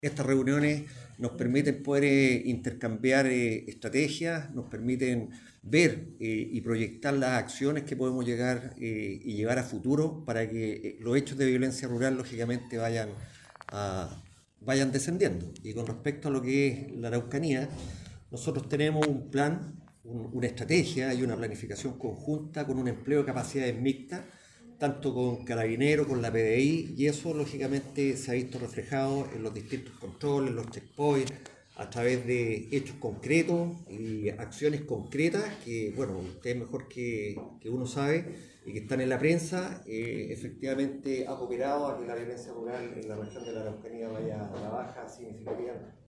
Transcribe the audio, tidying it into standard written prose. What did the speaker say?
Estas reuniones nos permiten poder intercambiar estrategias, nos permiten ver y proyectar las acciones que podemos llegar y llevar a futuro para que los hechos de violencia rural lógicamente vayan descendiendo. Y con respecto a lo que es la Araucanía, nosotros tenemos un plan, una estrategia y una planificación conjunta con un empleo de capacidades mixtas, tanto con Carabineros, con la PDI, y eso lógicamente se ha visto reflejado en los distintos controles, los checkpoints, a través de hechos concretos y acciones concretas que, bueno, usted mejor que uno sabe y que están en la prensa, efectivamente ha cooperado a que la violencia rural en la región de la Araucanía vaya a la baja significativamente.